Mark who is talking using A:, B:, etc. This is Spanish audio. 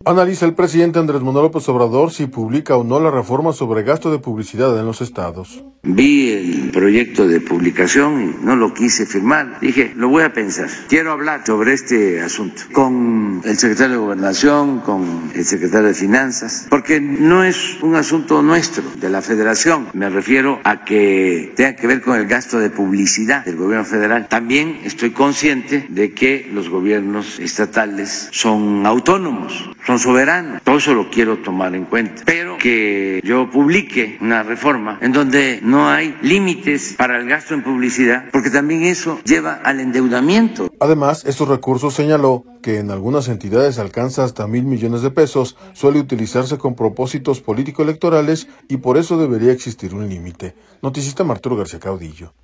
A: Analiza el presidente Andrés Manuel López Obrador si publica o no la reforma sobre gasto de publicidad en los estados.
B: Vi el proyecto de publicación y no lo quise firmar. Dije, lo voy a pensar. Quiero hablar sobre este asunto con el secretario de Gobernación, con el secretario de Finanzas, porque no es un asunto nuestro, de la Federación. Me refiero a que tenga que ver con el gasto de publicidad del gobierno federal. También estoy consciente de que los gobiernos estatales son autónomos, son soberanos. Todo eso lo quiero tomar en cuenta. Pero que yo publique una reforma en donde no hay límites para el gasto en publicidad, porque también eso lleva al endeudamiento.
A: Además, estos recursos, señaló, que en algunas entidades alcanza hasta 1,000 millones de pesos, suele utilizarse con propósitos político-electorales y por eso debería existir un límite. Noticista Arturo García Caudillo.